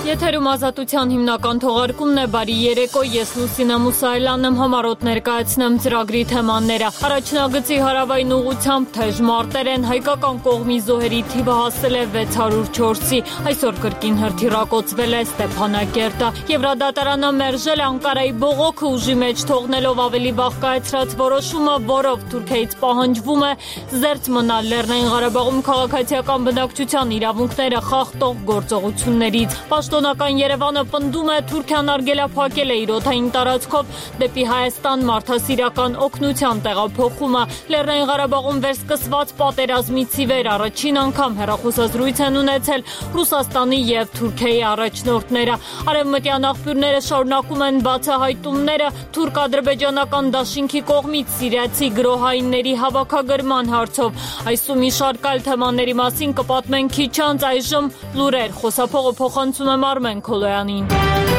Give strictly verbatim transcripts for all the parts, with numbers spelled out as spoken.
Եթերում ազատության հիմնական թողարկումն է, բարի երեկո, ես Լուսինե Մուսայելյանն եմ, համառոտ ներկայացնեմ ծրագրի թեմաները։ Առաջնագծի հարավային ուղղությամբ թեժ մարտեր են, հայկական կողմի զոհերի թիվը հասել է վեց հարյուր չորսի, այսօր կրկին հրթիռակոծվել է Ստեփանակերտը։ Եվրադատարանը մերժել է Անկարայի բողոքը ուժի մեջ թողնելով ավելի վաղ կայացրած որոշումը, որով Թուրքիայից պահանջվում է զերծ մնալ Լեռնային Ղարաբաղում քաղաքացիական բնակչության իրավունքները խախտող գործողություններից։ Պաշտոնական Երևանը պնդում է Թուրքիան արգելափակել է իր օդային տարածքով դեպի Հայաստան մարդասիրական օգնության տեղափոխումը։ Լեռնային Ղարաբաղում վերսկսված պատերազմից ի վեր առաջին անգամ հեռախոսազրույց են ունեցել Ռուսաստանի և Թուրքիայի առաջնորդները։ Արևմտյան աղբյուրները շարունակում են բացահայտումները թուրք-ադրբեջանական դաշինքի կողմից սիրիացի գրոհայինների հավաքագրման հարցով։ Այս ու մի շարք այլ թեմաների մասին կպատմենք քիչ անց, այժմ լուրեր, խոսափողը փոխանցում եմ Արմեն Քոլոյանին։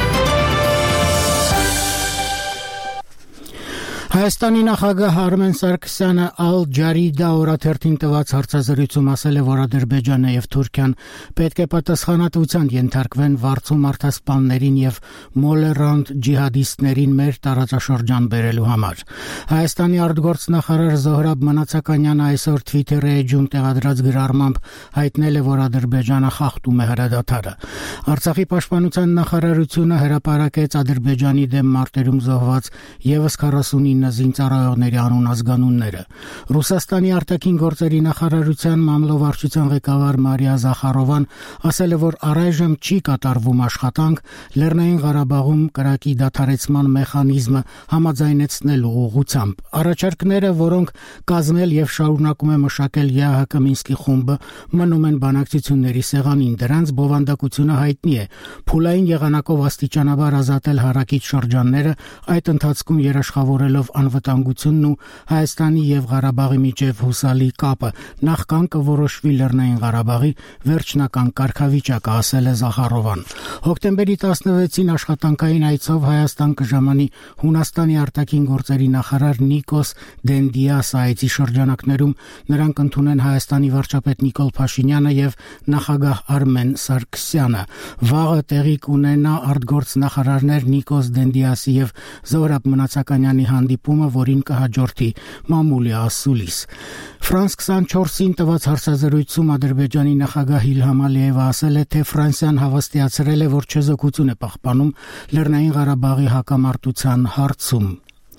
Հայաստանի նախագահ Արմեն Սարգսյանը Ալ Ջարիդա օրաթերթին տված հարցազրույցում ասել է, որ Ադրբեջանը եւ Թուրքիան պետք է պատասխանատվության ենթարկվեն վարձու մարդասպաններին եւ մոլերանտ ջիհադիստներին մեր տարածաշրջան բերելու համար։ Հայաստանի արտգործնախարար Զոհրաբ Մնացականյանը այսօր Twitter-ի էջում տեղադրած գրառմամբ հայտնել է, որ Ադրբեջանը խախտում է հրադադարը։ Արցախի պաշտպանության նախարարությունը հրապարակեց Ադրբեջանի դեմ մարտերում զոհված եւս քառասունինը զինծառայողների անուն-ազգանունները։ Ռուսաստանի արտաքին գործերի նախարարության մամլովարչության ղեկավար Մարիա Զախարովան ասել է, որ առայժմ չի կատարվում աշխատանք Լեռնային Ղարաբաղում կրակի դադարեցման մեխանիզմը համաձայնեցնելու ուղղությամբ։ Առաջարկները, որոնք կազմել եւ շարունակում է մշակել ԵԱՀԿ Մինսկի խումբը, մնում են բանակցությունների սեղանին։ Դրանց բովանդակությունը հայտնի է։ Փուլային եղանակով աստիճանաբար ազատել հարակից շրջանները, այդ ընթացքում երաշխավորելով անվտանգությունն ու Հայաստանի եւ Ղարաբաղի միջև հուսալի կապը, նախքան կորոշվի Լեռնային Ղարաբաղի վերջնական կարգավիճակը, ասել է Զախարովան։ Հոկտեմբերի տասնվեցին աշխատանքային այցով Հայաստան կժամանի Հունաստանի արտաքին գործերի նախարար Նիկոս Դենդիասը։ Այցի շրջանակներում նրանք ընդունեն Հայաստանի վարչապետ Նիկոլ Փաշինյանը եւ նախագահ Արմեն Սարգսյանը։ Վաղը տեղի կունենա արտգործնախարարներ Նիկոս Դենդիասի եւ Զոհրաբ Մնացականյանի հանդիպումը, որին կհաջորդի մամուլի ասուլիս։ Ֆրանս քսանչորսին տված հարցազրույցում Ադրբեջանի նախագահ Իլհամ Ալիևը ասել է, թե Ֆրանսիան հավաստիացրել է, որ չեզոքություն է պահպանում Լեռնային Ղարաբաղի հակամարտության հարցում։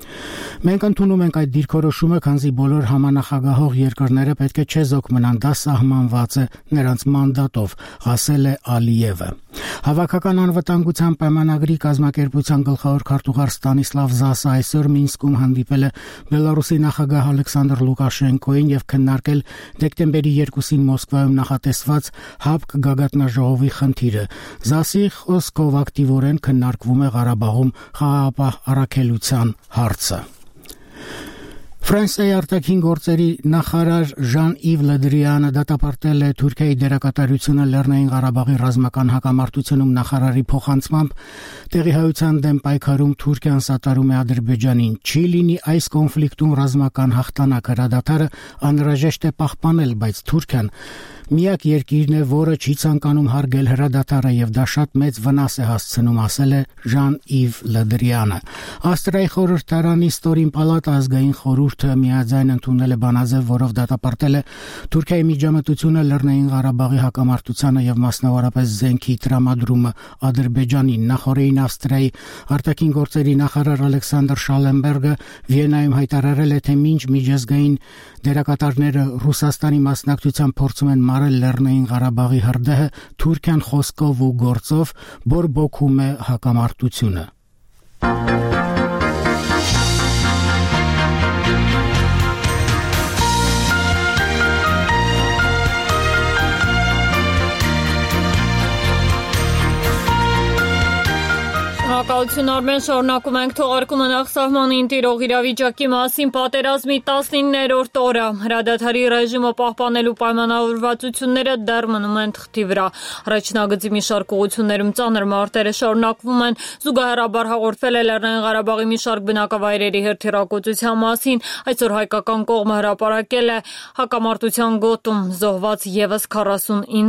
Մենք ընդունում ենք այդ դիրքորոշումը, քանզի բոլոր համանախագահող երկրները պետք է չեզոք մնան, դա սահմանված է նրանց մանդատով, ասել է Ալիևը։ Հավաքական անվտանգության պայմանագրի կազմակերպության գլխավոր քարտուղար Ստանիսլավ Զասը այսօր Մինսկում հանդիպել է Բելարուսի նախագահ Ալեքսանդր Լուկաշենկոին եւ քննարկել դեկտեմբերի երկուսին Մոսկվայում նախատեսված ՀԱՊԿ գագաթնաժողովի խնդիրը։ Զասի խոսքով ակտիվորեն քննարկվում է Ղարաբաղում խաղաղապահ առաքելության հարցը։ Ֆրանսիայի արտաքին գործերի նախարար Ժան-Իվ Լդրիանը դատապարտել է Թուրքիայի դերակատարությունը Լեռնային Ղարաբաղի ռազմական հակամարտությունում նախարարի փոխանցմամբ տեղիհայության դեմ պայքարում Թուրքիան սատարում է Ադրբեջանին։ Չի լինի այս կոնֆլիկտում ռազմական հաղթանակ, հրադադարը անհրաժեշտ է պահպանել, բայց Թուրքիան միակ երկիրն է, որը չի ցանկանում հարգել հրադադարը եւ դա շատ մեծ վնաս է հասցնում, ասել է Ժան-Իվ Լդրիանը։ Ավստրիայի խորհրդարանի Ստորին պալատը ազգային խորհուրդը միաձայն ընդունել է բանաձև, որով դատապարտել է Թուրքիայի միջամտությունը Լեռնային Ղարաբաղի հակամարտությանը եւ մասնավորապես զենքի տրամադրումը Ադրբեջանին։ Նախորդին Ավստրիայի արտաքին գործերի նախարար Ալեքսանդր Շալենբերգը Վիեննայում հայտարարել է, թե մինչ միջազգային դերակատարները Ռուսաստանի մասնակցությամբ փորձում են մարել Լեռնային Ղարաբաղի հրդեհը, Թուրքիան խոսքով ու գործով բորբոքում է հակամարտությունը։ Շնորհակալություն Արմեն, շարունակում ենք թողարկումը նախսահմանին տիրող իրավիճակի մասին։ Պատերազմի տասնիններորդ օրը հրադադարի ռեժիմը պահպանելու պայմանավորվածությունները դեռ մնում են թղթի վրա։ Առաջնագծի մի շարք ուղղություններում ծանր մարտերը շարունակվում են։ Զուգահեռաբար հաղորդվել է Լեռնային Ղարաբաղի մի շարք բնակավայրերի հրթիռակոծության մասին։ Այսօր հայկական կողմը հրապարակել է հակամարտության գոտում զոհված ևս քառասունինը